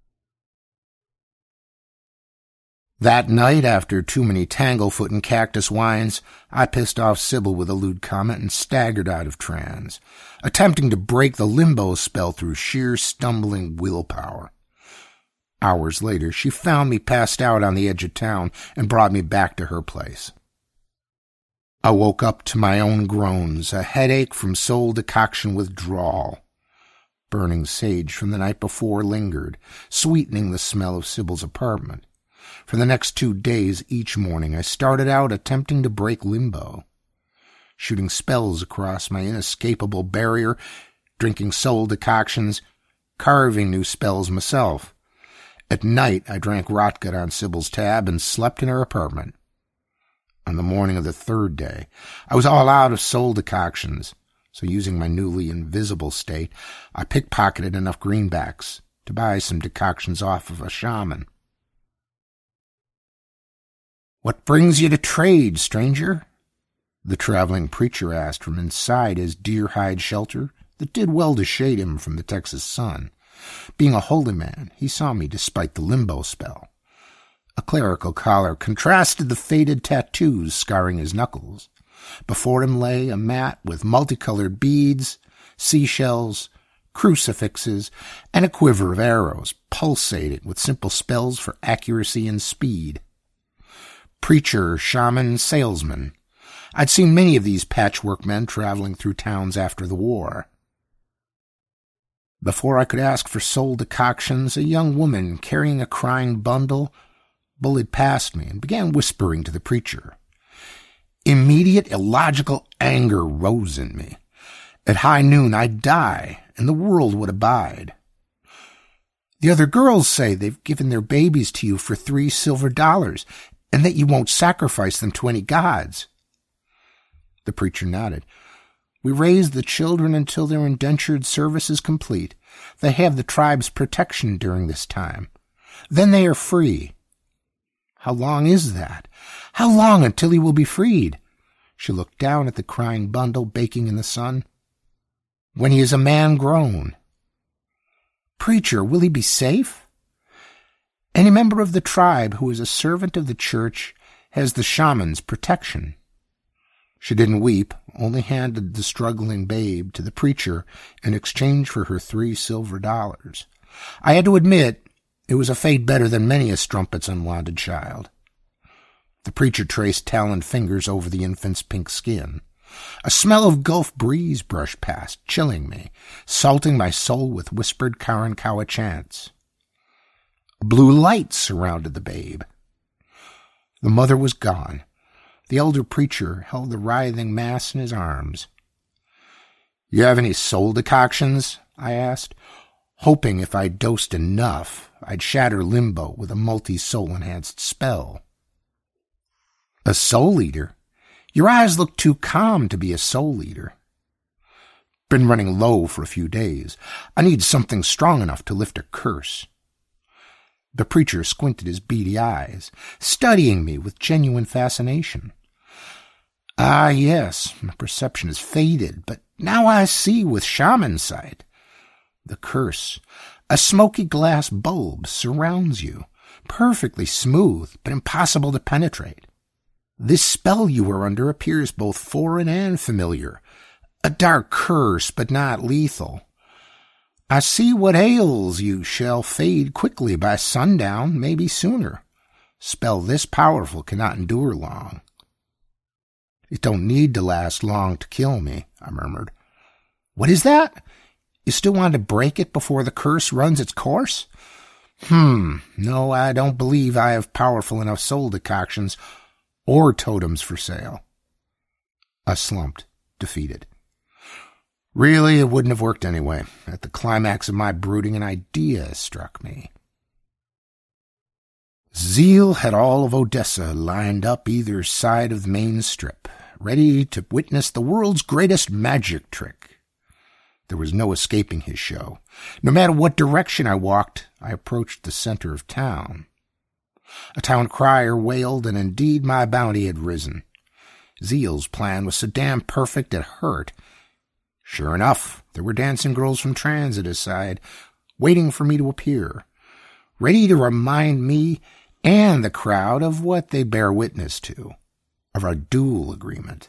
That night, after too many Tanglefoot and Cactus wines, I pissed off Sybil with a lewd comment and staggered out of trance, attempting to break the limbo spell through sheer stumbling willpower. Hours later, she found me passed out on the edge of town and brought me back to her place. I woke up to my own groans, a headache from soul decoction withdrawal. Burning sage from the night before lingered, sweetening the smell of Sybil's apartment. For the next 2 days, each morning, I started out attempting to break limbo, shooting spells across my inescapable barrier, drinking soul decoctions, carving new spells myself. At night, I drank rotgut on Sybil's tab and slept in her apartment. On the morning of the 3rd day, I was all out of soul decoctions, so using my newly invisible state, I pickpocketed enough greenbacks to buy some decoctions off of a shaman. "What brings you to trade, stranger?" the traveling preacher asked from inside his deer-hide shelter that did well to shade him from the Texas sun. Being a holy man, he saw me despite the limbo spell. A clerical collar contrasted the faded tattoos scarring his knuckles. Before him lay a mat with multicolored beads, seashells, crucifixes, and a quiver of arrows pulsating with simple spells for accuracy and speed. Preacher, shaman, salesman. I'd seen many of these patchwork men traveling through towns after the war. Before I could ask for soul decoctions, a young woman carrying a crying bundle bullied past me and began whispering to the preacher. Immediate illogical anger rose in me. At high noon I'd die, and the world would abide. "The other girls say they've given their babies to you for $3 silver, and that you won't sacrifice them to any gods." The preacher nodded. "We raise the children until their indentured service is complete. They have the tribe's protection during this time. Then they are free." "How long is that? How long until he will be freed?" She looked down at the crying bundle baking in the sun. "When he is a man grown." "Preacher, will he be safe?" "Any member of the tribe who is a servant of the church has the shaman's protection." She didn't weep, only handed the struggling babe to the preacher in exchange for her $3 silver. I had to admit, it was a fate better than many a strumpet's unwanted child. The preacher traced taloned fingers over the infant's pink skin. A smell of Gulf breeze brushed past, chilling me, salting my soul with whispered Karankawa chants. A blue light surrounded the babe. The mother was gone. The elder preacher held the writhing mass in his arms. "You have any soul decoctions?" I asked. hoping if I dosed enough, I'd shatter Limbo with a multi-soul-enhanced spell. A soul eater? Your eyes look too calm to be a soul eater. Been running low for a few days. I need something strong enough to lift a curse. The preacher squinted his beady eyes, studying me with genuine fascination. Ah, yes, my perception has faded, but now I see with shaman sight. The curse, a smoky glass bulb, surrounds you, perfectly smooth, but impossible to penetrate. This spell you are under appears both foreign and familiar, a dark curse, but not lethal. I see what ails you shall fade quickly by sundown, maybe sooner. Spell this powerful cannot endure long. It don't need to last long to kill me, I murmured. What is that? You still want to break it before the curse runs its course? No, I don't believe I have powerful enough soul decoctions or totems for sale. I slumped, defeated. Really, it wouldn't have worked anyway. At the climax of my brooding, an idea struck me. Zeal had all of Odessa lined up either side of the main strip, ready to witness the world's greatest magic trick. There was no escaping his show. No matter what direction I walked, I approached the center of town. A town crier wailed, and indeed my bounty had risen. Zeal's plan was so damn perfect it hurt. Sure enough, there were dancing girls from Transit aside, waiting for me to appear, ready to remind me and the crowd of what they bear witness to, of our duel agreement.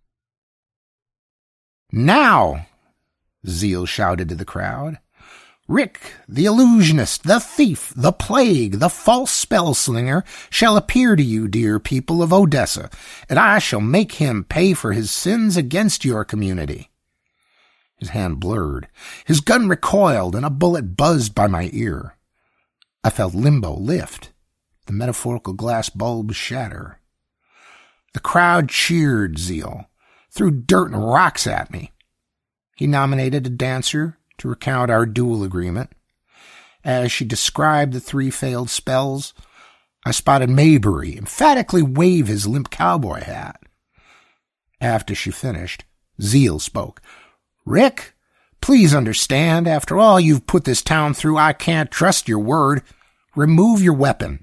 Now, Zeal shouted to the crowd, Rick, the illusionist, the thief, the plague, the false spell slinger shall appear to you, dear people of Odessa, and I shall make him pay for his sins against your community. His hand blurred. His gun recoiled, and a bullet buzzed by my ear. I felt Limbo lift, the metaphorical glass bulb shatter. The crowd cheered Zeal, threw dirt and rocks at me. He nominated a dancer to recount our duel agreement. As she described the 3 failed spells, I spotted Maybury emphatically wave his limp cowboy hat. After she finished, Zeal spoke. Rick, please understand, after all you've put this town through, I can't trust your word. Remove your weapon.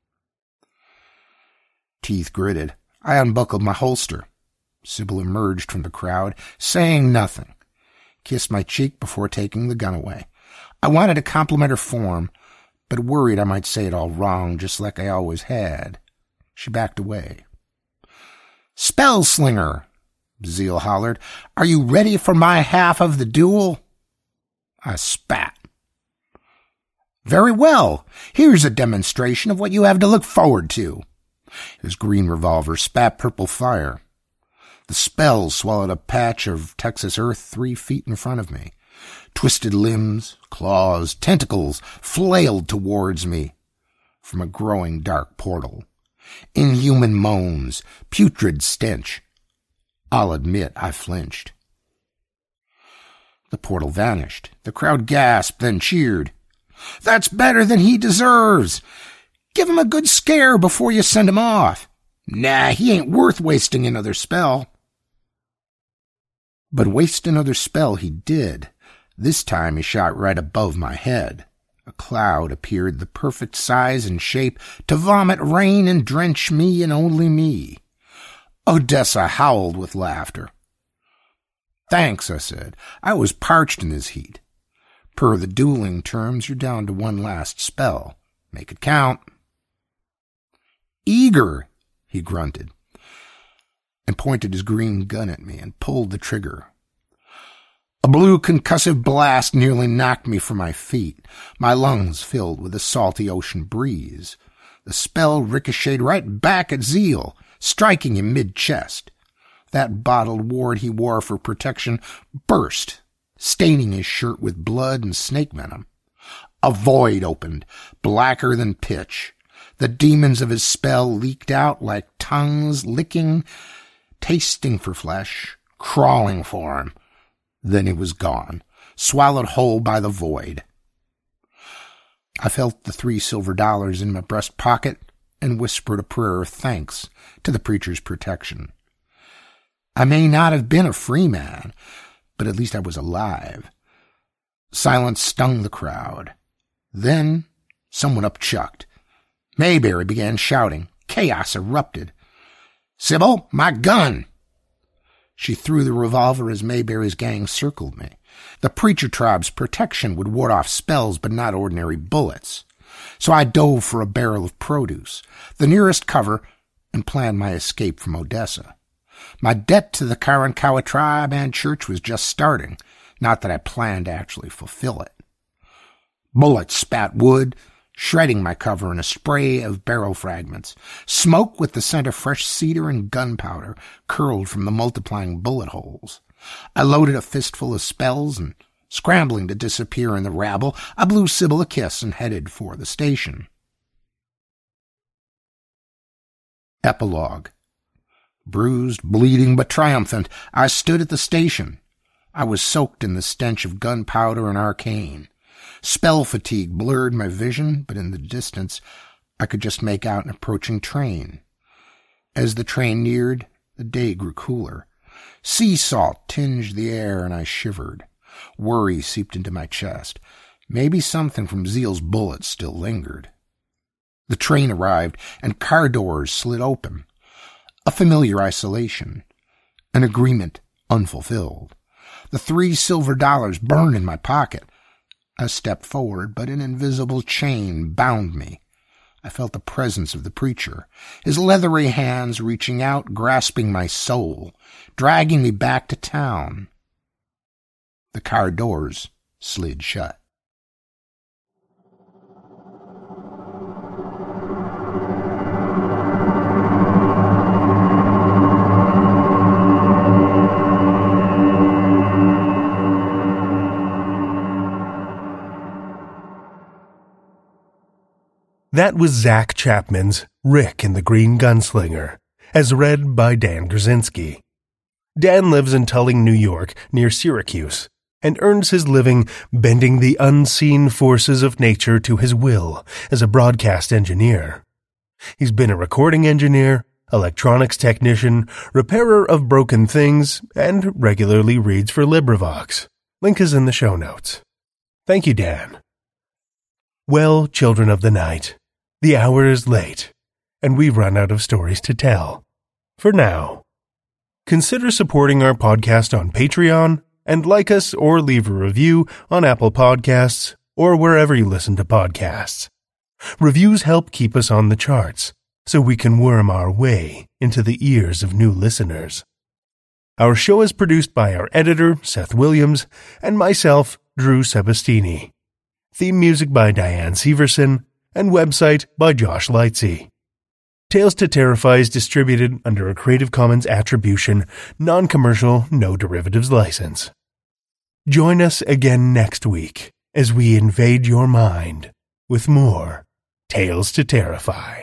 Teeth gritted. I unbuckled my holster. Sybil emerged from the crowd, saying nothing. Kissed my cheek before taking the gun away. I wanted to compliment her form, but worried I might say it all wrong, just like I always had. She backed away. Spell slinger, Zeal hollered. Are you ready for my half of the duel? I spat. Very well. Here's a demonstration of what you have to look forward to. His green revolver spat purple fire. The spell swallowed a patch of Texas earth 3 feet in front of me. Twisted limbs, claws, tentacles flailed towards me from a growing dark portal. Inhuman moans, putrid stench. I'll admit I flinched. The portal vanished. The crowd gasped, then cheered. That's better than he deserves. Give him a good scare before you send him off. Nah, he ain't worth wasting another spell. But waste another spell he did. This time he shot right above my head. A cloud appeared the perfect size and shape to vomit rain and drench me and only me. Odessa howled with laughter. Thanks, I said. I was parched in this heat. Per the dueling terms, you're down to 1 last spell. Make it count. Eager, he grunted, and pointed his green gun at me and pulled the trigger. A blue concussive blast nearly knocked me from my feet, my lungs filled with a salty ocean breeze. The spell ricocheted right back at Zeal, striking him mid-chest. That bottled ward he wore for protection burst, staining his shirt with blood and snake venom. A void opened, blacker than pitch. The demons of his spell leaked out like tongues licking, tasting for flesh, crawling for him. Then he was gone, swallowed whole by the void. I felt the $3 in my breast pocket and whispered a prayer of thanks to the preacher's protection. I may not have been a free man, but at least I was alive. Silence stung the crowd. Then someone upchucked. Mayberry began shouting. Chaos erupted. "Sybil, my gun!" She threw the revolver as Mayberry's gang circled me. The preacher tribe's protection would ward off spells, but not ordinary bullets. So I dove for a barrel of produce, the nearest cover, and planned my escape from Odessa. My debt to the Karankawa tribe and church was just starting, not that I planned to actually fulfill it. Bullets spat wood, shredding my cover in a spray of barrel fragments. Smoke with the scent of fresh cedar and gunpowder curled from the multiplying bullet holes. I loaded a fistful of spells and, scrambling to disappear in the rabble, I blew Sybil a kiss and headed for the station. Epilogue. Bruised, bleeding, but triumphant, I stood at the station. I was soaked in the stench of gunpowder and arcane. Spell fatigue blurred my vision, but in the distance I could just make out an approaching train. As the train neared, the day grew cooler. Sea salt tinged the air, and I shivered. Worry seeped into my chest. Maybe something from Zeal's bullet still lingered. The train arrived, and car doors slid open. A familiar isolation. An agreement unfulfilled. The $3 burned in my pocket. I stepped forward, but an invisible chain bound me. I felt the presence of the preacher, his leathery hands reaching out, grasping my soul, dragging me back to town. The car doors slid shut. That was Zach Chapman's Rick and the Green Gunslinger, as read by Dan Grzinski. Dan lives in Tulling, New York, near Syracuse, and earns his living bending the unseen forces of nature to his will as a broadcast engineer. He's been a recording engineer, electronics technician, repairer of broken things, and regularly reads for LibriVox. Link is in the show notes. Thank you, Dan. Well, children of the night, the hour is late, and we've run out of stories to tell. For now. Consider supporting our podcast on Patreon, and like us or leave a review on Apple Podcasts or wherever you listen to podcasts. Reviews help keep us on the charts, so we can worm our way into the ears of new listeners. Our show is produced by our editor, Seth Williams, and myself, Drew Sebastini. Theme music by Diane Severson, and website by Josh Lightsey. Tales to Terrify is distributed under a Creative Commons Attribution, Non-Commercial, No Derivatives license. Join us again next week as we invade your mind with more Tales to Terrify.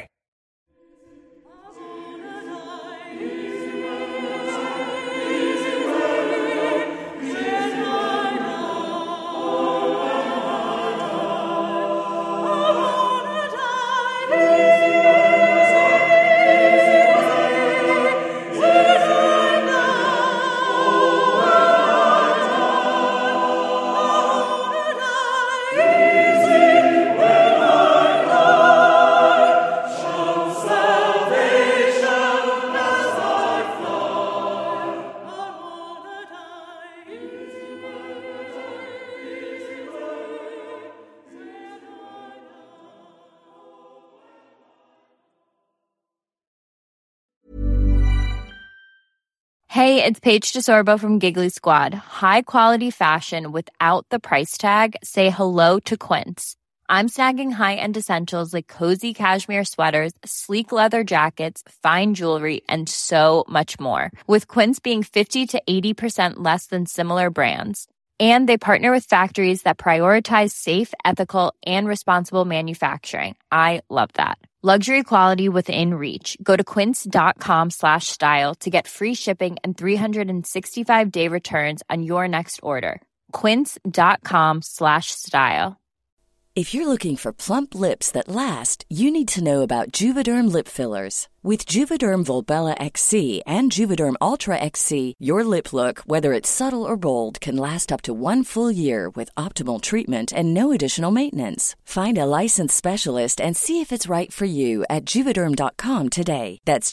Hey, it's Paige DeSorbo from Giggly Squad. High quality fashion without the price tag. Say hello to Quince. I'm snagging high-end essentials like cozy cashmere sweaters, sleek leather jackets, fine jewelry, and so much more. With Quince being 50 to 80% less than similar brands. And they partner with factories that prioritize safe, ethical, and responsible manufacturing. I love that. Luxury quality within reach. Go to quince.com/style to get free shipping and 365-day returns on your next order. Quince.com/style. If you're looking for plump lips that last, you need to know about Juvederm lip fillers. With Juvederm Volbella XC and Juvederm Ultra XC, your lip look, whether it's subtle or bold, can last up to 1 full year with optimal treatment and no additional maintenance. Find a licensed specialist and see if it's right for you at Juvederm.com today. That's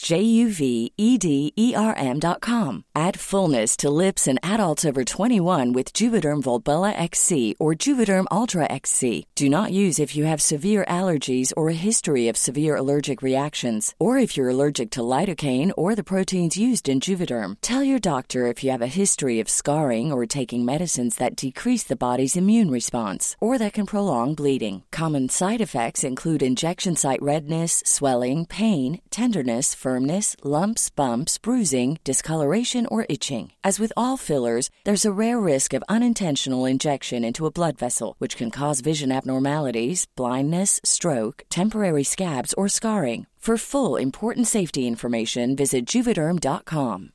JUVEDERM.com. Add fullness to lips in adults over 21 with Juvederm Volbella XC or Juvederm Ultra XC. Do not use if you have severe allergies or a history of severe allergic reactions, or if you're allergic to lidocaine or the proteins used in Juvederm. Tell your doctor if you have a history of scarring or taking medicines that decrease the body's immune response or that can prolong bleeding. Common side effects include injection site redness, swelling, pain, tenderness, firmness, lumps, bumps, bruising, discoloration, or itching. As with all fillers, there's a rare risk of unintentional injection into a blood vessel, which can cause vision abnormalities, blindness, stroke, temporary scabs, or scarring. For full, important safety information, visit Juvederm.com.